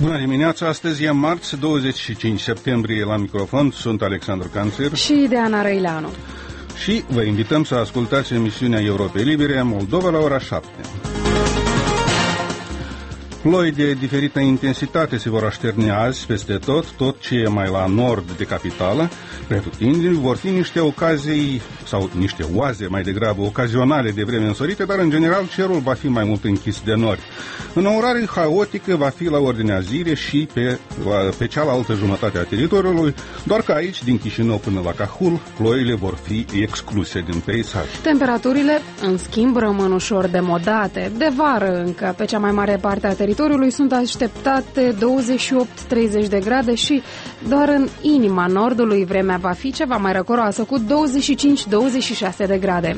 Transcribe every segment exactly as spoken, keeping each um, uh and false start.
Bună dimineața, astăzi e marți, douăzeci și cinci septembrie, la microfon sunt Alexandru Canțir și Diana Răileanu. Și vă invităm să ascultați emisiunea Europei Libere Moldova la ora șapte. Ploi de diferită intensitate se vor așterni azi peste tot, tot ce e mai la nord de capitală. Pretutindeni vor fi niște ocazii, sau niște oaze mai degrabă, ocazionale de vreme însorite, dar în general cerul va fi mai mult închis de nori. În orare haotică va fi la ordinea zilei și pe, la, pe cealaltă jumătate a teritoriului, doar că aici, din Chișinău până la Cahul, ploile vor fi excluse din peisaj. Temperaturile, în schimb, rămân ușor demodate. De vară încă, pe cea mai mare parte a teritoriului sunt așteptate douăzeci și opt treizeci de grade și doar în inima nordului vremea va fi ceva mai răcoroasă, cu douăzeci și cinci douăzeci și șase de grade.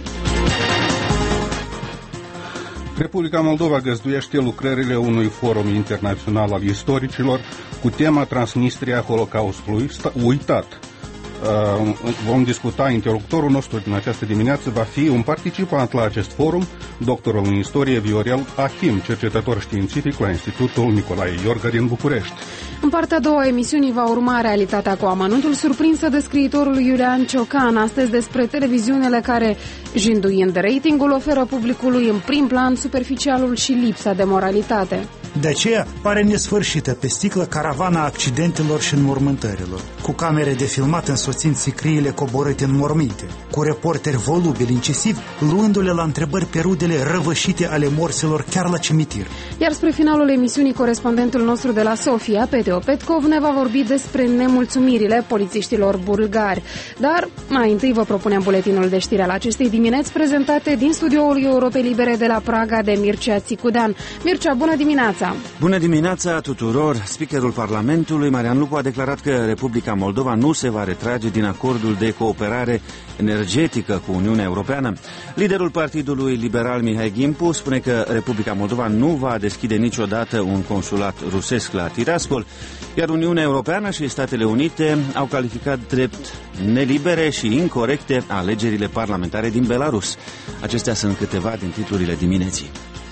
Republica Moldova găzduiește lucrările unui forum internațional al istoricilor cu tema Transnistria, Holocaustului uitat. Uh, vom discuta, interlocutorul nostru din această dimineață va fi un participant la acest forum, doctorul în istorie Viorel Achim, cercetător științific la Institutul Nicolae Iorga din București. În partea a doua a emisiunii va urma Realitatea cu amănuntul, surprinsă de scriitorul Iulian Ciocan, astăzi despre televiziunile care, jinduind ratingul, oferă publicului în prim plan superficialul și lipsa de moralitate. De aceea pare nesfârșită pe sticlă caravana accidentelor și înmormântărilor, cu camere de filmat însoțind sicriile coborâte în morminte, cu reporteri volubili incisivi, luându-le la întrebări pe rudele răvășite ale morților chiar la cimitir. Iar spre finalul emisiunii, corespondentul nostru de la Sofia, Peteo Petkov, ne va vorbi despre nemulțumirile polițiștilor bulgari. Dar mai întâi vă propunem buletinul de știri al acestei dimineți, prezentate din studioul Europei Libere de la Praga de Mircea Țicudean. Mircea, bună dimineața! Bună dimineața tuturor! Speakerul Parlamentului, Marian Lupu, a declarat că Republica Moldova nu se va retrage din acordul de cooperare energetică cu Uniunea Europeană. Liderul Partidului Liberal, Mihai Gimpu, spune că Republica Moldova nu va deschide niciodată un consulat rusesc la Tiraspol, iar Uniunea Europeană și Statele Unite au calificat drept nelibere și incorecte alegerile parlamentare din Belarus. Acestea sunt câteva din titlurile dimineții.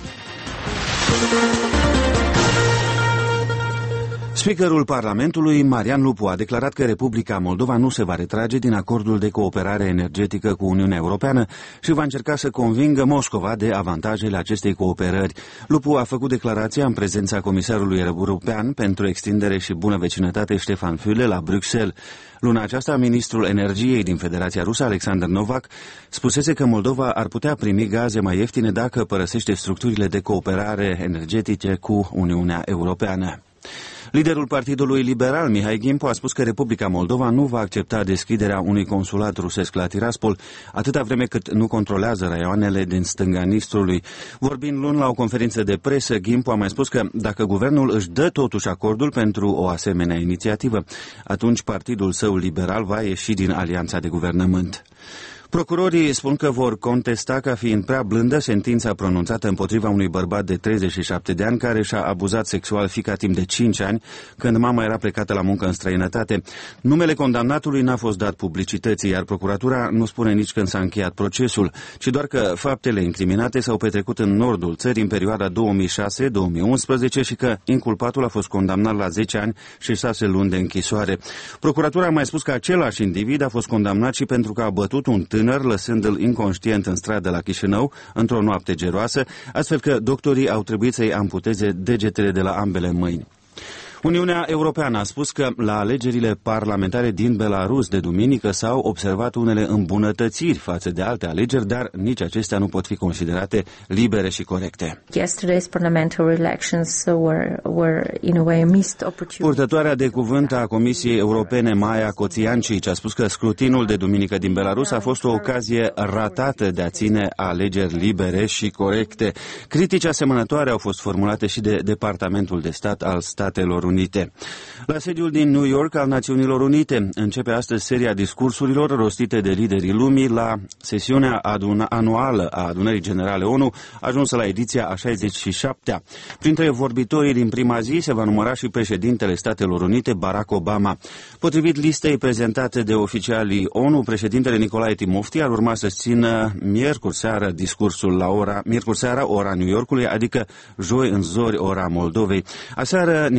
Speakerul Parlamentului, Marian Lupu, a declarat că Republica Moldova nu se va retrage din acordul de cooperare energetică cu Uniunea Europeană și va încerca să convingă Moscova de avantajele acestei cooperări. Lupu a făcut declarația în prezența Comisarului European pentru Extindere și Bună Vecinătate, Ștefan Füle, la Bruxelles. Luna aceasta, ministrul energiei din Federația Rusă, Alexander Novak, spusese că Moldova ar putea primi gaze mai ieftine dacă părăsește structurile de cooperare energetice cu Uniunea Europeană. Liderul Partidului Liberal, Mihai Gimpu, a spus că Republica Moldova nu va accepta deschiderea unui consulat rusesc la Tiraspol, atâta vreme cât nu controlează raioanele din stânga Nistrului. Vorbind luni la o conferință de presă, Gimpu a mai spus că dacă guvernul își dă totuși acordul pentru o asemenea inițiativă, atunci partidul său liberal va ieși din alianța de guvernământ. Procurorii spun că vor contesta ca fiind prea blândă sentința pronunțată împotriva unui bărbat de treizeci și șapte de ani care și-a abuzat sexual fiica timp de cinci ani, când mama era plecată la muncă în străinătate. Numele condamnatului n-a fost dat publicității, iar procuratura nu spune nici când s-a încheiat procesul, ci doar că faptele incriminate s-au petrecut în nordul țării în perioada două mii șase două mii unsprezece și că inculpatul a fost condamnat la zece ani și șase luni de închisoare. Procuratura a mai spus că același individ a fost condamnat și pentru că a bătut un tânăr, lăsându-l inconștient în stradă la Chișinău, într-o noapte geroasă, astfel că doctorii au trebuit să-i amputeze degetele de la ambele mâini. Uniunea Europeană a spus că la alegerile parlamentare din Belarus de duminică s-au observat unele îmbunătățiri față de alte alegeri, dar nici acestea nu pot fi considerate libere și corecte. Yesterday's parliamentary elections were, were in a way a missed opportunity. Purtătoarea de cuvânt a Comisiei Europene, Maia Coțiancici, a spus că scrutinul de duminică din Belarus a fost o ocazie ratată de a ține alegeri libere și corecte. Critici asemănătoare au fost formulate și de Departamentul de Stat al Statelor Unite. La sediul din New York al Națiunilor Unite începe astăzi seria discursurilor rostite de liderii lumii la sesiunea aduna- anuală a Adunării Generale ONU, ajunsă la ediția a șaizeci și șaptea. Printre vorbitorii din prima zi se va număra și președintele Statelor Unite, Barack Obama. Potrivit listei prezentate de oficialii ONU, președintele Nicolae Timofti ar urma să țină miercuri seara discursul la ora, miercuri seara ora New Yorkului, adică joi în zori ora Moldovei. Aseară, Nicolae Timofti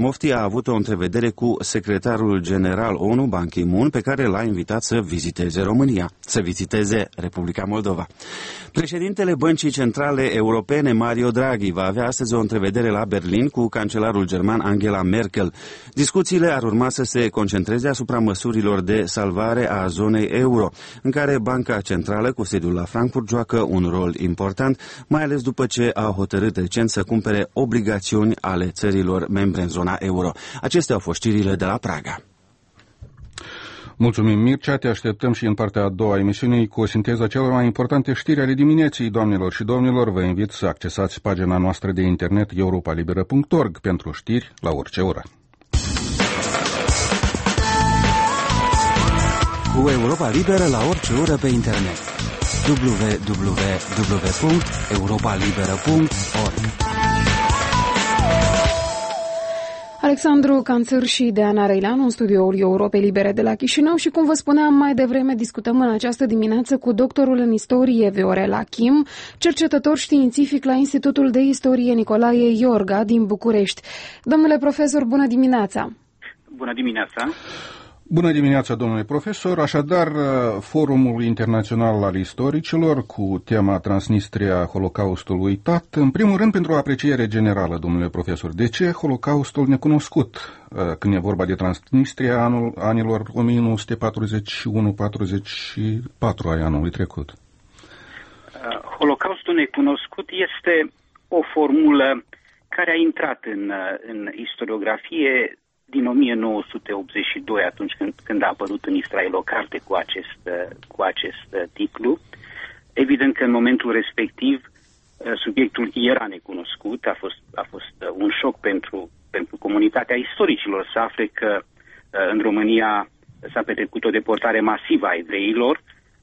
Mofti a avut o întrevedere cu secretarul general ONU, Ban Ki-moon, pe care l-a invitat să viziteze România, să viziteze Republica Moldova. Președintele Băncii Centrale Europene, Mario Draghi, va avea astăzi o întrevedere la Berlin cu cancelarul german Angela Merkel. Discuțiile ar urma să se concentreze asupra măsurilor de salvare a zonei euro, în care Banca Centrală cu sediul la Frankfurt joacă un rol important, mai ales după ce a hotărât recent să cumpere obligațiuni ale țărilor membre în zona euro. Acestea au fost știrile de la Praga. Mulțumim, Mircea, te așteptăm și în partea a doua a emisiunii cu o sinteză a celor mai importante știri ale dimineții, doamnelor și domnilor. Vă invit să accesați pagina noastră de internet europa liberă punct org pentru știri la orice oră. Cu Europa Liberă la orice oră pe internet. w w w punct europa liberă punct org. Alexandru Canțăr și Deana Reileanu în studioul Europei Libere de la Chișinău și, cum vă spuneam mai devreme, discutăm în această dimineață cu doctorul în istorie Viorela Chim, cercetător științific la Institutul de Istorie Nicolae Iorga din București. Domnule profesor, bună dimineața! Bună dimineața! Bună dimineața, domnule profesor. Așadar, Forumul Internațional al Istoricilor cu tema Transnistria, Holocaustul uitat. În primul rând, pentru o apreciere generală, domnule profesor, de ce Holocaustul necunoscut când e vorba de Transnistria anul, anilor o mie nouă sute patruzeci și unu patruzeci și patru ai anului trecut? Holocaustul necunoscut este o formulă care a intrat în, în istoriografie din o mie nouă sute optzeci și doi, atunci când, când a apărut în Israel o carte cu acest, cu acest titlu. Evident că în momentul respectiv subiectul era necunoscut, a fost, a fost un șoc pentru, pentru comunitatea istoricilor să afle că în România s-a petrecut o deportare masivă a evreilor,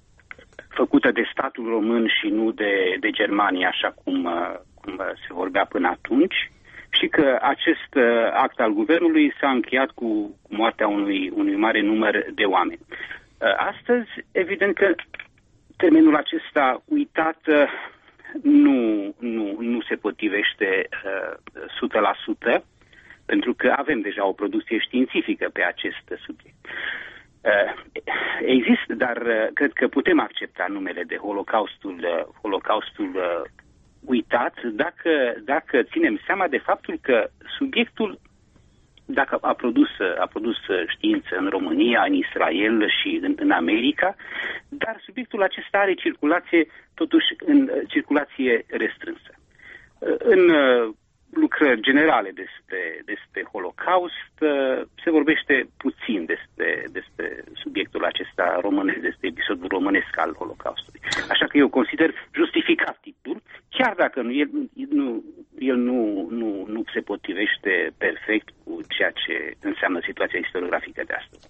făcută de statul român și nu de, de Germania, așa cum, cum se vorbea până atunci. Și că acest uh, act al guvernului s-a încheiat cu, cu moartea unui, unui mare număr de oameni. Uh, astăzi, evident că termenul acesta uitat uh, nu, nu, nu se potrivește uh, o sută la sută, pentru că avem deja o producție științifică pe acest subiect. Uh, există, dar uh, cred că putem accepta numele de Holocaustul, uh, Holocaustul uh, uitat, dacă, dacă ținem seama de faptul că subiectul, dacă a produs, a produs știință în România, în Israel și în, în America, dar subiectul acesta are circulație, totuși, în circulație restrânsă. În lucrări generale despre, despre Holocaust se vorbește puțin despre, despre subiectul acesta românesc, despre episodul românesc al Holocaustului. Așa că eu consider justificat titlul, chiar dacă nu, el, nu, el nu, nu, nu se potrivește perfect cu ceea ce înseamnă situația istoriografică de astăzi.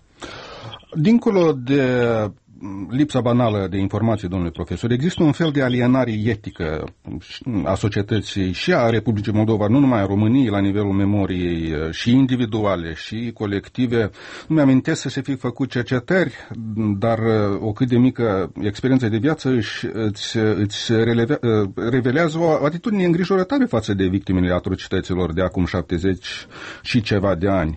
Dincolo de lipsa banală de informații, domnule profesor, există un fel de alienare etică a societății și a Republicii Moldova, nu numai a României, la nivelul memoriei și individuale și colective. Nu mi-amintesc să se fi făcut cercetări, dar o cât de mică experiență de viață își, îți, îți releve, revelează o atitudine îngrijorătoare față de victimele atrocităților de acum șaptezeci și ceva de ani.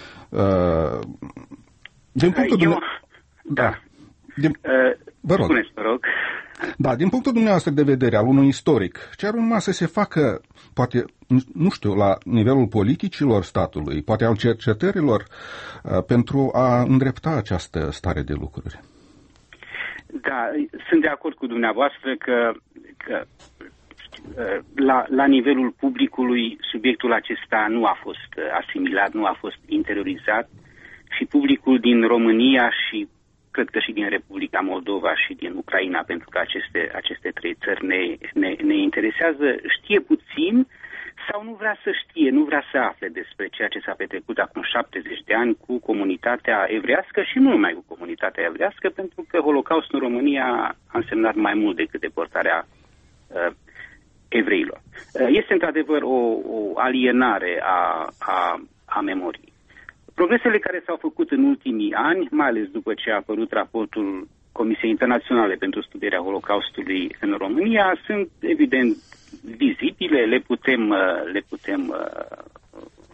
Din punctul Eu... de... Da. Din... Vă rog. Spuneți, vă rog. Da, din punctul dumneavoastră de vedere al unui istoric, ce ar urma să se facă, poate, nu știu, la nivelul politicilor statului, poate al cercetărilor, pentru a îndrepta această stare de lucruri? Da, sunt de acord cu dumneavoastră că, că la, la nivelul publicului subiectul acesta nu a fost asimilat, nu a fost interiorizat și publicul din România și cred că și din Republica Moldova și din Ucraina, pentru că aceste, aceste trei țări ne, ne, ne interesează, știe puțin sau nu vrea să știe, nu vrea să afle despre ceea ce s-a petrecut acum șaptezeci de ani cu comunitatea evrească și nu numai cu comunitatea evrească, pentru că Holocaustul în România a însemnat mai mult decât deportarea uh, evreilor. Uh, este într-adevăr o, o alienare a, a, a memoriei. Progresele care s-au făcut în ultimii ani, mai ales după ce a apărut raportul Comisiei Internaționale pentru Studierea Holocaustului în România, sunt evident vizibile, le putem, le putem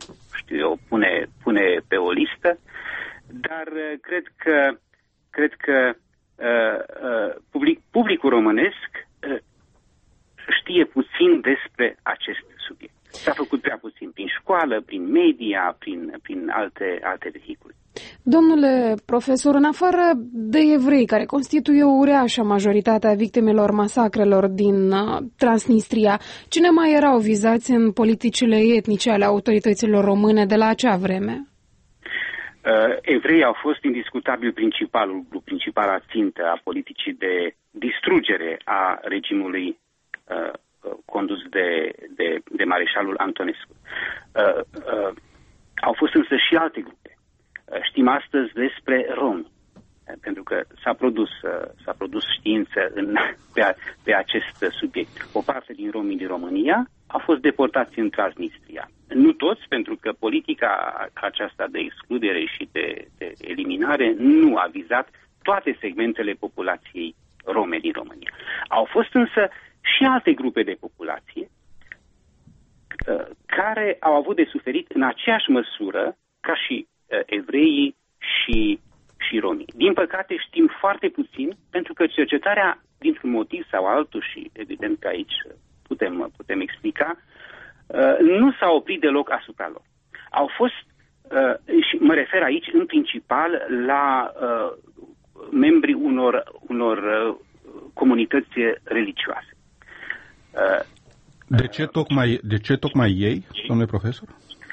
știu eu, pune, pune pe o listă, dar cred că, cred că uh, uh, public, publicul românesc uh, știe puțin despre acest subiect. S-a făcut prea puțin prin școală, prin media, prin, prin alte, alte vehicule. Domnule profesor, în afară de evrei, care constituie o uriașă majoritate a victimelor masacrelor din uh, Transnistria, cine mai erau vizați în politicile etnice ale autorităților române de la acea vreme? Uh, evreii au fost indiscutabil principalul grup, principala țintă a politicii de distrugere a regimului uh, condus de, de, de mareșalul Antonescu. Uh, uh, au fost însă și alte grupe. Știm astăzi despre romi, pentru că s-a produs, s-a produs știință în, pe, pe acest subiect. O parte din romii din România au fost deportați în Transnistria. Nu toți, pentru că politica aceasta de excludere și de, de eliminare nu a vizat toate segmentele populației rome din România. Au fost însă și alte grupe de populație care au avut de suferit în aceeași măsură ca și evreii și, și romii. Din păcate știm foarte puțin, pentru că cercetarea, dintr-un motiv sau altul, și evident că aici putem, putem explica, nu s-a oprit deloc asupra lor. Au fost, și mă refer aici în principal la membrii unor, unor comunități religioase. De ce tocmai, de ce tocmai ei, domnule profesor?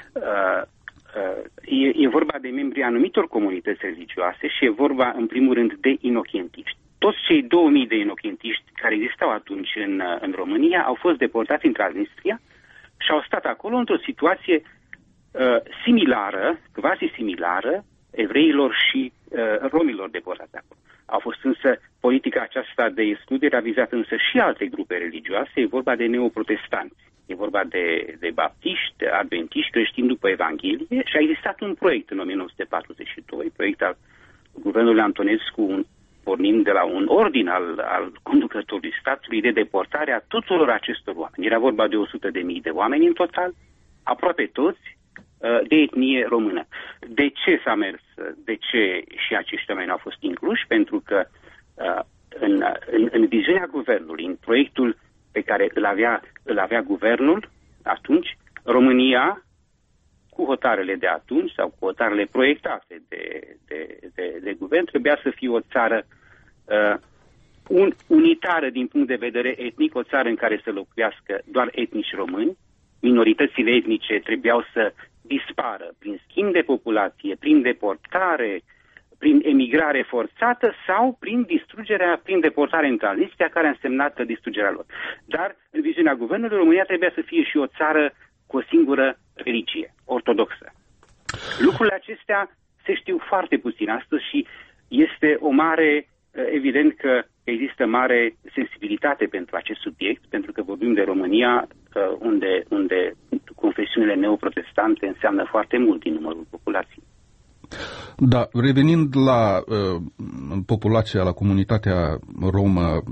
E, e vorba de membrii anumitor comunități religioase și e vorba, în primul rând, de inochientiști. Toți cei două mii de inochientiști care existau atunci în, în România au fost deportați în Transnistria și au stat acolo într-o situație uh, similară, quasi similară, evreilor și uh, romilor deportați acolo. A fost însă politica aceasta de excludere a vizat însă și alte grupe religioase, e vorba de neoprotestanți. E vorba de, de baptiști, adventiști, creștini după Evanghelie și a existat un proiect în o mie nouă sute patruzeci și doi, proiect al guvernului Antonescu, pornind de la un ordin al, al conducătorului statului de deportare a tuturor acestor oameni. Era vorba de o sută de mii de oameni în total, aproape toți de etnie română. De ce s-a mers? De ce și acești oameni au fost incluși? Pentru că în, în, în viziunea guvernului, în proiectul pe care îl avea, îl avea guvernul atunci, România, cu hotarele de atunci sau cu hotarele proiectate de, de, de, de guvern, trebuia să fie o țară uh, un, unitară din punct de vedere etnic, o țară în care să locuiască doar etnici români. Minoritățile etnice trebuiau să dispară prin schimb de populație, prin deportare, prin emigrare forțată sau prin distrugerea, prin deportare în Transnistria, care a însemnat distrugerea lor. Dar, în viziunea guvernului, România trebuia să fie și o țară cu o singură religie, ortodoxă. Lucrurile acestea se știu foarte puțin astăzi și este o mare, evident că există mare sensibilitate pentru acest subiect, pentru că vorbim de România, unde, unde confesiunile neoprotestante înseamnă foarte mult din numărul populației. Da, revenind la uh, populația, la comunitatea romă,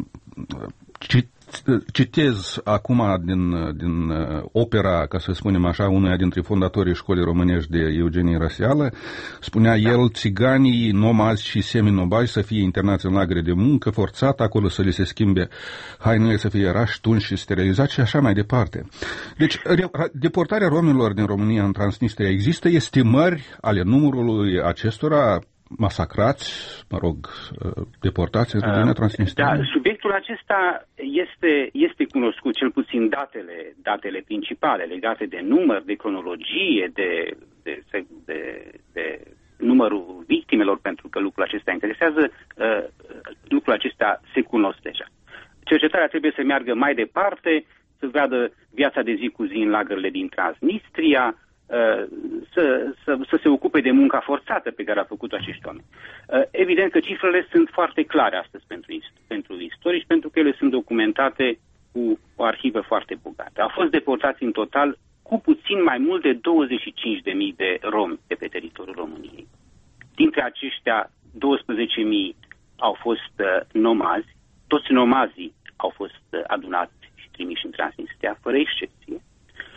citez acum din, din opera, ca să spunem așa, unuia dintre fondatorii școlii românești de Eugenie Răseală. Spunea el, țiganii, nomazi și seminomazi să fie internați în lagăre de muncă forțat, acolo să li se schimbe hainele, să fie rași, tunși și sterilizați și așa mai departe. Deci, deportarea romilor din România în Transnistria, există estimări ale numărului acestora masacrați, mă rog, deportați în România, Transnistria? Da, subiectul acesta este, este cunoscut, cel puțin datele, datele principale legate de număr, de cronologie, de, de, de, de numărul victimelor, pentru că lucrul acesta interesează, uh, lucrul acesta se cunosc deja. Cercetarea trebuie să meargă mai departe, să vadă viața de zi cu zi în lagările din Transnistria, Să, să, să se ocupe de munca forțată pe care a făcut-o acești oameni. Evident că cifrele sunt foarte clare astăzi pentru, pentru istorici, pentru că ele sunt documentate cu o arhivă foarte bogată. Au fost deportați în total cu puțin mai mult de douăzeci și cinci de mii de romi de pe teritoriul României. Dintre aceștia, douăsprezece mii au fost nomazi. Toți nomazii au fost adunați și trimiși în Transnistria, fără excepție.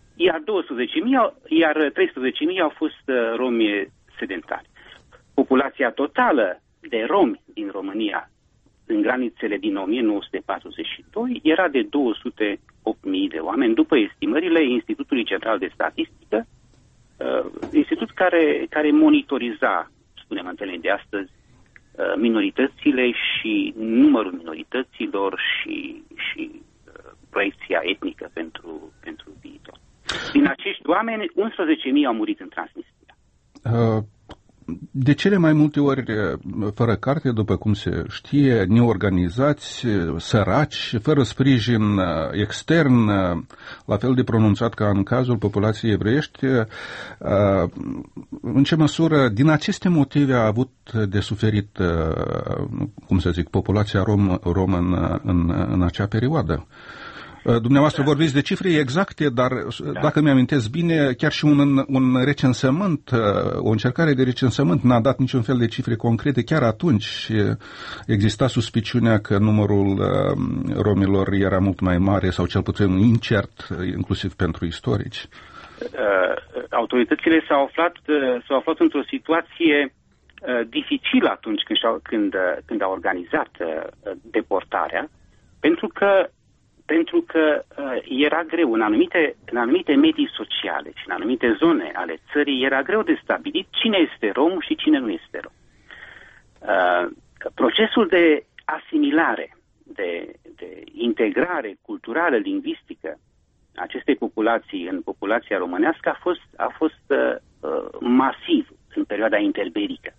iar douăsprezece mii, iar treisprezece mii au fost romi sedentari. Populația totală de romi din România în granițele din o mie nouă sute patruzeci și doi era de două sute opt mii de oameni, după estimările Institutului Central de Statistică, institut care, care monitoriza, spunem în termeni de astăzi, minoritățile și numărul minorităților și, și proiecția etnică pentru, pentru viitor. Din acești oameni, unsprezece mii au murit în Transnistria. Uh. De cele mai multe ori fără carte, după cum se știe, neorganizați, săraci, fără sprijin extern, la fel de pronunțat ca în cazul populației evreiești. În ce măsură, din aceste motive, a avut de suferit, cum să zic, populația rom, romă în, în, în acea perioadă? Dumneavoastră vorbiți de cifre exacte, dar da. Dacă mi-amintesc bine, chiar și un, un recensământ, o încercare de recensământ n-a dat niciun fel de cifre concrete. Chiar atunci exista suspiciunea că numărul romilor era mult mai mare sau cel puțin incert, inclusiv pentru istorici. Autoritățile s-au aflat, s-au aflat într-o situație dificilă atunci când, când, când au organizat deportarea, pentru că pentru că uh, era greu în anumite, în anumite medii sociale și în anumite zone ale țării, era greu de stabilit cine este rom și cine nu este rom. Uh, procesul de asimilare, de, de integrare culturală, lingvistică acestei populații în populația românească a fost, a fost uh, masiv în perioada interbelică.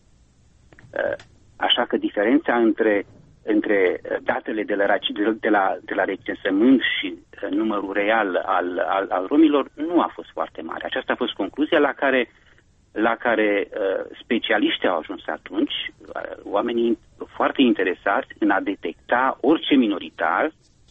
Uh, așa că diferența între între datele de la, de la, de la recensământ și numărul real al, al, al romilor nu a fost foarte mare. Aceasta a fost concluzia la care, la care uh, specialiștii au ajuns atunci, uh, oamenii foarte interesați în a detecta orice minoritar,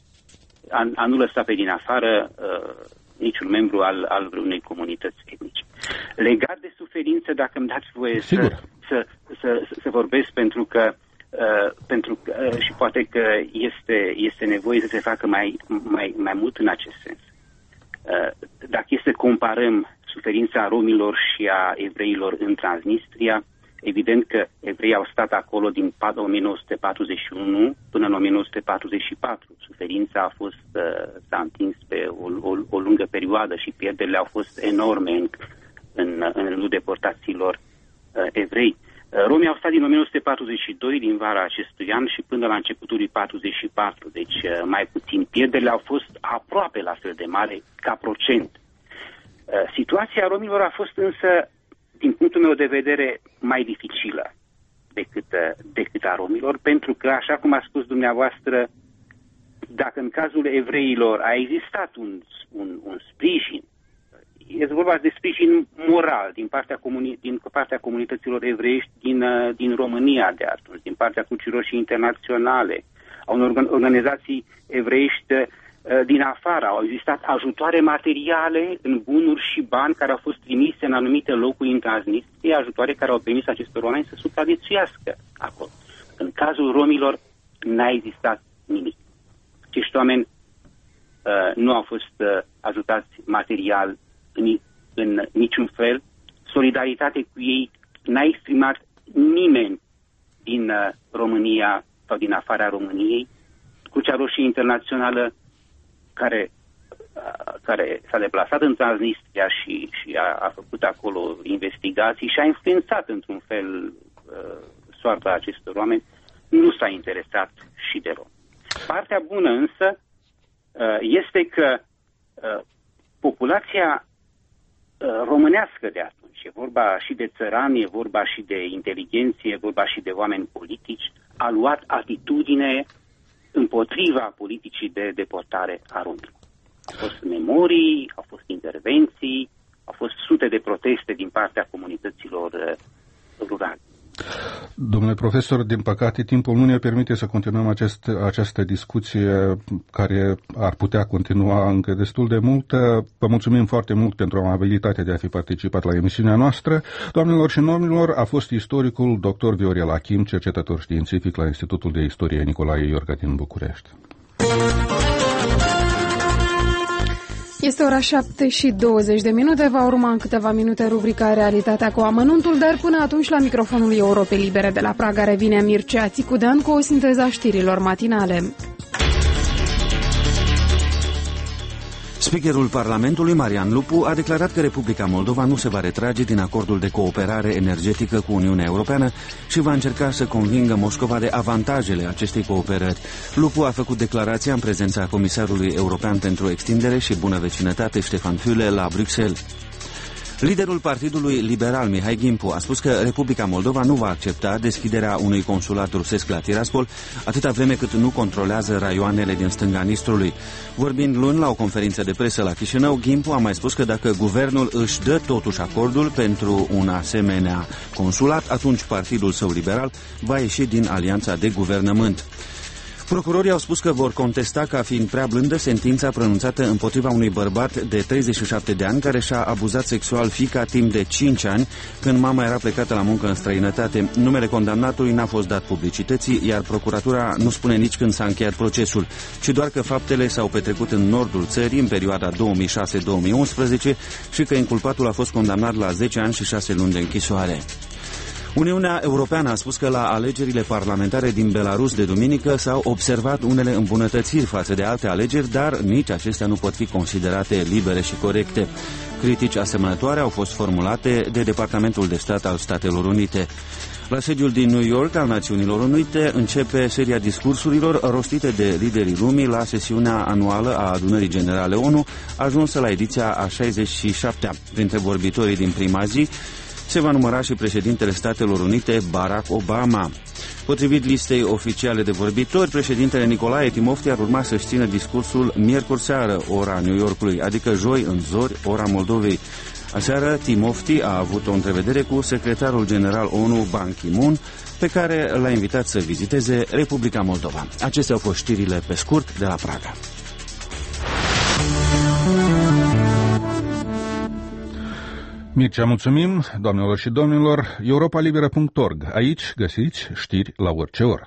a, a nu lăsa pe din afară uh, niciun membru al, al vreunei comunități etnice. Legat de suferință, dacă îmi dați voie să, să, să, să vorbesc, pentru că Uh, pentru că, uh, și poate că este, este nevoie să se facă mai, mai, mai mult în acest sens. Uh, dacă este să comparăm suferința romilor și a evreilor în Transnistria, evident că evreii au stat acolo din o mie nouă sute patruzeci și unu până în o mie nouă sute patruzeci și patru. Suferința a fost, uh, s-a întins pe o, o, o lungă perioadă și pierderile au fost enorme în, în, în rândul deportaților uh, evrei. Romii au stat din o mie nouă sute patruzeci și doi, din vara acestui an, și până la începutul lui patruzeci și patru, deci mai puțin. Pierderile au fost aproape la fel de mare ca procent. Situația romilor a fost însă, din punctul meu de vedere, mai dificilă decât, decât a romilor, pentru că, așa cum a spus dumneavoastră, dacă în cazul evreilor a existat un, un, un sprijin, este vorba de sprijin moral din partea, comuni- din partea comunităților evreiești din, din România de atunci, din partea Crucii Roșii Internaționale, a unor organizații evreiești din afară. Au existat ajutoare materiale în bunuri și bani care au fost trimise în anumite locuri în Transnistria, ajutoare care au permis acestor oameni să supraviețuiască acolo. În cazul romilor n-a existat nimic. Acești oameni uh, nu au fost uh, ajutați material în, în niciun fel. Solidaritate cu ei n-a exprimat nimeni din uh, România sau din afara României. Crucea Roșie Internațională, care, uh, care s-a deplasat în Transnistria și, și a, a făcut acolo investigații și a influențat într-un fel uh, soarta acestor oameni, nu s-a interesat și de rom. Partea bună însă uh, este că uh, populația românească de atunci, e vorba și de țărani, e vorba și de inteligenție, e vorba și de oameni politici, a luat atitudine împotriva politicii de deportare a romilor. Au fost memorii, au fost intervenții, au fost sute de proteste din partea comunităților rurale. Domnule profesor, din păcate, timpul nu ne permite să continuăm acest, această discuție care ar putea continua încă destul de mult. Vă mulțumim foarte mult pentru amabilitatea de a fi participat la emisiunea noastră. Doamnelor și domnilor, a fost istoricul doctor Viorel Achim, cercetător științific la Institutul de Istorie Nicolae Iorga din București. Este ora șapte și douăzeci de minute, va urma în câteva minute rubrica Realitatea cu amănuntul, dar până atunci la microfonul Europei Libere de la Praga revine Mircea Țicudean cu o sinteză a știrilor matinale. Speakerul Parlamentului, Marian Lupu, a declarat că Republica Moldova nu se va retrage din acordul de cooperare energetică cu Uniunea Europeană și va încerca să convingă Moscova de avantajele acestei cooperări. Lupu a făcut declarația în prezența Comisarului European pentru Extindere și Bună Vecinătate, Ștefan Füle, la Bruxelles. Liderul Partidului Liberal, Mihai Gimpu, a spus că Republica Moldova nu va accepta deschiderea unui consulat rusesc la Tiraspol, atâta vreme cât nu controlează raioanele din stânga Nistrului. Vorbind luni la o conferință de presă la Chișinău, Gimpu a mai spus că dacă guvernul își dă totuși acordul pentru un asemenea consulat, atunci partidul său liberal va ieși din alianța de guvernământ. Procurorii au spus că vor contesta ca fiind prea blândă sentința pronunțată împotriva unui bărbat de treizeci și șapte de ani care și-a abuzat sexual fiica timp de cinci ani când mama era plecată la muncă în străinătate. Numele condamnatului n-a fost dat publicității, iar procuratura nu spune nici când s-a încheiat procesul, ci doar că faptele s-au petrecut în nordul țării în perioada două mii șase două mii unsprezece și că inculpatul a fost condamnat la zece ani și șase luni de închisoare. Uniunea Europeană a spus că la alegerile parlamentare din Belarus de duminică s-au observat unele îmbunătățiri față de alte alegeri, dar nici acestea nu pot fi considerate libere și corecte. Critici asemănătoare au fost formulate de Departamentul de Stat al Statelor Unite. La sediul din New York al Națiunilor Unite începe seria discursurilor rostite de liderii lumii la sesiunea anuală a Adunării Generale ONU, ajunsă la ediția a șaizeci și șaptea. Printre vorbitorii din prima zi se va număra și președintele Statelor Unite, Barack Obama. Potrivit listei oficiale de vorbitori, președintele Nicolae Timofti ar urma să-și țină discursul miercuri seară, ora New Yorkului, adică joi în zori, ora Moldovei. Aseară, Timofti a avut o întrevedere cu secretarul general ONU, Ban Ki-moon, pe care l-a invitat să viziteze Republica Moldova. Acestea au fost știrile pe scurt de la Praga. Mircea, mulțumim, doamnelor și domnilor, europa liberă punct org. Aici găsiți știri la orice oră.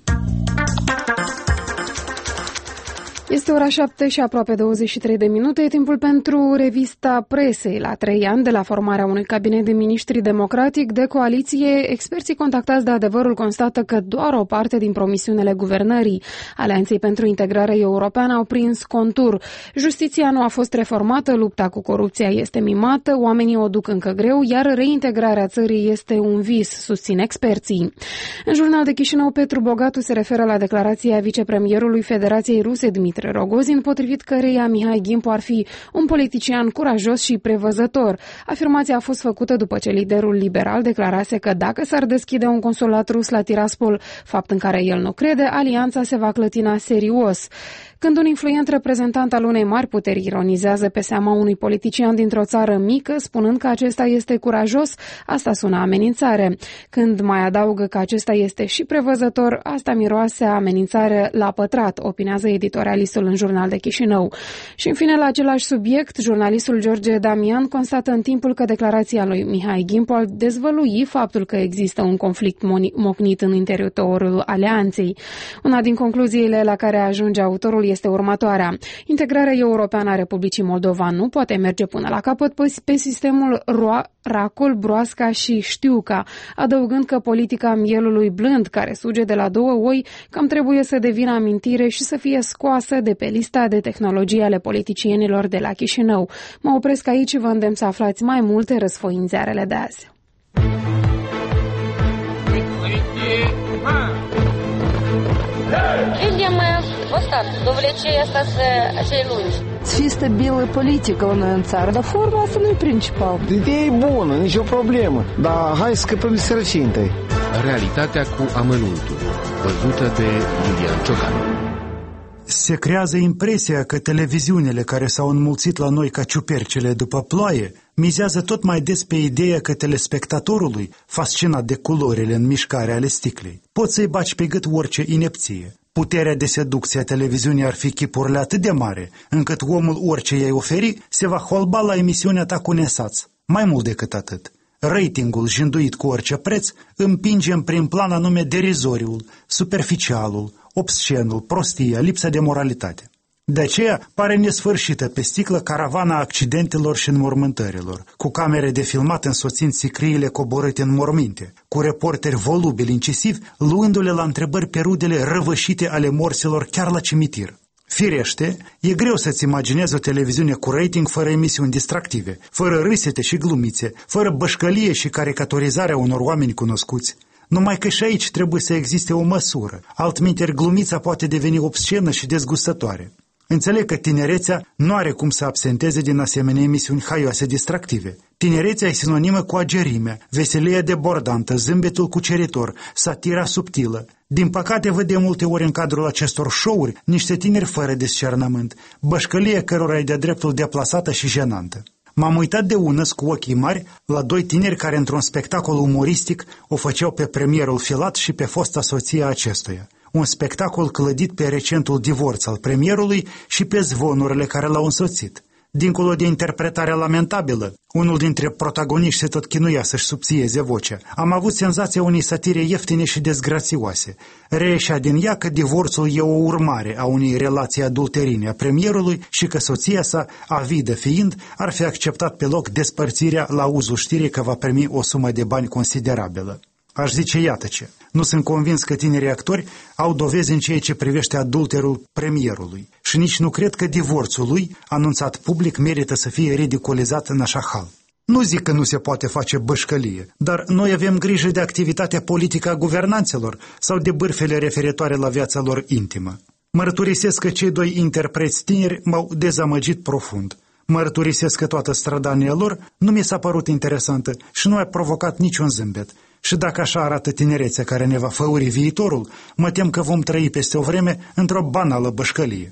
Este ora șapte și aproape douăzeci și trei de minute, e timpul pentru revista presei. La trei ani de la formarea unui cabinet de miniștri democratic de coaliție, experții contactați de Adevărul constată că doar o parte din promisiunile guvernării Alianței pentru Integrare Europeană au prins contur. Justiția nu a fost reformată, lupta cu corupția este mimată, oamenii o duc încă greu, iar reintegrarea țării este un vis, susțin experții. În Jurnal de Chișinău, Petru Bogatu se referă la declarația vicepremierului Federației Ruse, Dmitri Rogozin, potrivit căreia Mihai Gimpu ar fi un politician curajos și prevăzător. Afirmația a fost făcută după ce liderul liberal declarase că dacă s-ar deschide un consulat rus la Tiraspol, fapt în care el nu crede, alianța se va clătina serios. Când un influent reprezentant al unei mari puteri ironizează pe seama unui politician dintr-o țară mică, spunând că acesta este curajos, asta sună amenințare. Când mai adaugă că acesta este și prevăzător, asta miroase amenințare la pătrat, opinează editorialistul în Jurnal de Chișinău. Și în fine, la același subiect, jurnalistul George Damian constată în timpul că declarația lui Mihai Gimpu ar dezvălui faptul că există un conflict mocnit în interiorul alianței. Una din concluziile la care ajunge autorul este următoarea. Integrarea europeană a Republicii Moldova nu poate merge până la capăt pe sistemul Roa, Racol, Broasca și Știuca, adăugând că politica mielului blând care suge de la două oi cam trebuie să devină amintire și să fie scoasă de pe lista de tehnologii ale politicienilor de la Chișinău. Mă opresc aici și vă îndemn să aflați mai multe răsfoi ziarele de azi. Видим вот так, довлечение остаться acei lungi. Să fie stabilă politică la noi în țară, dar forma asta nu e principal. Ideea e bună, nicio problemă, dar hai să scăpăm de sărăcie întâi. Realitatea cu amănuntul, văzută de Iulian Ciocan. Se creează impresia că televiziunile care s-au înmulțit la noi ca ciupercile după ploaie mizează tot mai des pe ideea că telespectatorului, fascinat de culorile în mișcare ale sticlei, poți să-i baci pe gât orice inepție. Puterea de seducție a televiziunii ar fi chipurile atât de mare, încât omul orice i-ai oferi se va holba la emisiunea ta cu nesaț. Mai mult decât atât, ratingul jânduit cu orice preț împinge în prim plan anume derizoriul, superficialul, obscenul, prostia, lipsa de moralitate. De aceea pare nesfârșită pe sticlă caravana accidentelor și înmormântărilor, cu camere de filmat însoțind sicriile coborâte în morminte, cu reporteri volubili incisivi, luându-le la întrebări pe rudele răvășite ale morților chiar la cimitir. Firește, e greu să-ți imaginezi o televiziune cu rating fără emisiuni distractive, fără râsete și glumițe, fără bășcălie și caricaturizarea unor oameni cunoscuți. Numai că și aici trebuie să existe o măsură, altminteri glumița poate deveni obscenă și dezgustătoare. Înțeleg că tinerețea nu are cum să absenteze din asemenea emisiuni haioase distractive. Tinerețea e sinonimă cu agerimea, veselia debordantă, zâmbetul cuceritor, satira subtilă. Din păcate văd de multe ori în cadrul acestor show-uri niște tineri fără discernământ, bășcălie cărora e de-a dreptul deplasată și jenantă. M-am uitat de unăs cu ochii mari la doi tineri care într-un spectacol umoristic o făceau pe premierul Filat și pe fosta soție a acestuia. Un spectacol clădit pe recentul divorț al premierului și pe zvonurile care l-au însoțit. Dincolo de interpretarea lamentabilă, unul dintre protagoniști se tot chinuia să-și subțieze vocea. Am avut senzația unei satire ieftine și dezgrațioase. Reieșea din ea că divorțul e o urmare a unei relații adulterine a premierului și că soția sa, avidă fiind, ar fi acceptat pe loc despărțirea la uzul știrii că va primi o sumă de bani considerabilă. Aș zice, iată ce, nu sunt convins că tinerii actori au dovezi în ceea ce privește adulterul premierului și nici nu cred că divorțul lui, anunțat public, merită să fie ridiculizat în așa hal. Nu zic că nu se poate face bășcălie, dar noi avem grijă de activitatea politică a guvernanților sau de bârfele referitoare la viața lor intimă. Mărturisesc că cei doi interpreți tineri m-au dezamăgit profund. Mărturisesc că toată strădania lor nu mi s-a părut interesantă și nu a provocat niciun zâmbet. Și dacă așa arată tinerețea care ne va făuri viitorul, mă tem că vom trăi peste o vreme într-o banală bășcălie.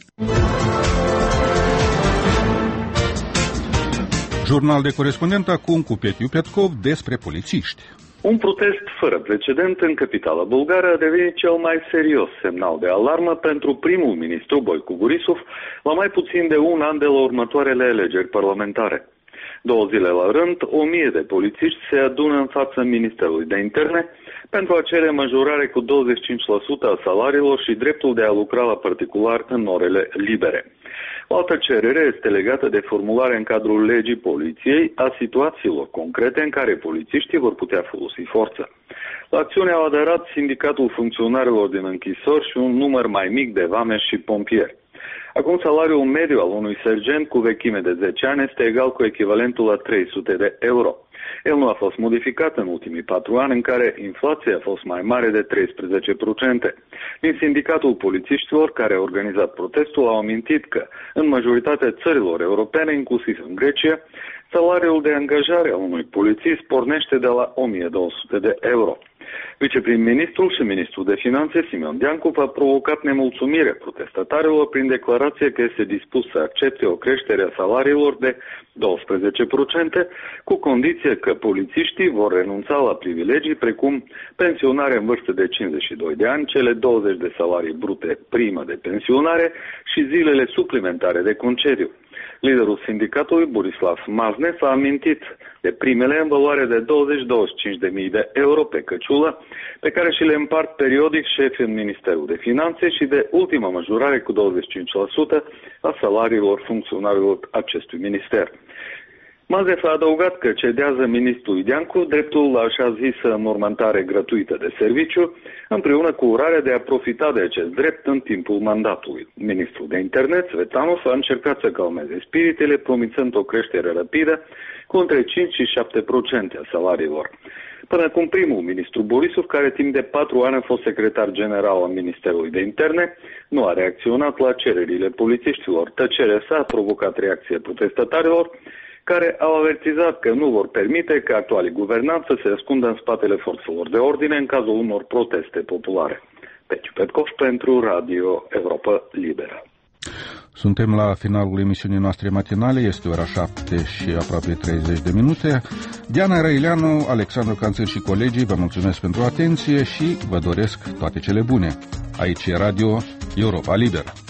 Jurnal de corespondent acum cu Petiu Petkov despre polițiști. Un protest fără precedent în capitala bulgară a devenit cel mai serios semnal de alarmă pentru primul ministru Boicu Borisov la mai puțin de un an de la următoarele alegeri parlamentare. Două zile la rând, o mie de polițiști se adună în fața Ministerului de Interne pentru a cere majorare cu douăzeci și cinci la sută a salariilor și dreptul de a lucra la particular în orele libere. O altă cerere este legată de formularea în cadrul legii poliției a situațiilor concrete în care polițiștii vor putea folosi forță. La acțiune au aderat Sindicatul Funcționarilor din Închisori și un număr mai mic de vameși și pompieri. Acum salariul mediu al unui sergent cu vechime de zece ani este egal cu echivalentul la trei sute de euro. El nu a fost modificat în ultimii patru ani, în care inflația a fost mai mare de treisprezece la sută. Din Sindicatul Polițiștilor, care a organizat protestul, au amintit că în majoritatea țărilor europene, inclusiv în Grecia, salariul de angajare al unui polițist pornește de la o mie două sute de euro. Viceprim-ministrul și ministrul de finanțe, Simeon Djankov, a provocat nemulțumirea protestatarilor prin declarație că este dispus să accepte o creștere a salariilor de douăsprezece la sută, cu condiție că polițiștii vor renunța la privilegii precum pensionare în vârstă de cincizeci și doi de ani, cele douăzeci de salarii brute primă de pensionare și zilele suplimentare de concediu. Liderul sindicatului, Borislav Maznes, a amintit de primele în valoare de douăzeci - douăzeci și cinci de mii de euro pe căciulă, pe care și le împart periodic șefii în Ministerul de Finanțe și de ultima majorare cu douăzeci și cinci la sută a salariilor funcționarilor acestui minister. Mazef a adăugat că cedează ministrului Djankov dreptul la așa zisă înmormântare gratuită de serviciu, împreună cu urarea de a profita de acest drept în timpul mandatului. Ministrul de Internet, Svetanov, a încercat să calmeze spiritele, promițând o creștere rapidă cu între cinci și șapte la sută a salariilor. Până acum primul ministru Borisov, care timp de patru ani a fost secretar general al Ministerului de Interne, nu a reacționat la cererile polițiștilor. Tăcerea sa a provocat reacția protestatarilor, care au avertizat că nu vor permite ca actualii guvernanți să se ascundă în spatele forțelor de ordine în cazul unor proteste populare. Petiu Petkov pentru Radio Europa Liberă. Suntem la finalul emisiunii noastre matinale, este ora șapte și aproape treizeci de minute. Diana Răileanu, Alexandru Canțăr și colegii vă mulțumesc pentru atenție și vă doresc toate cele bune. Aici e Radio Europa Liberă.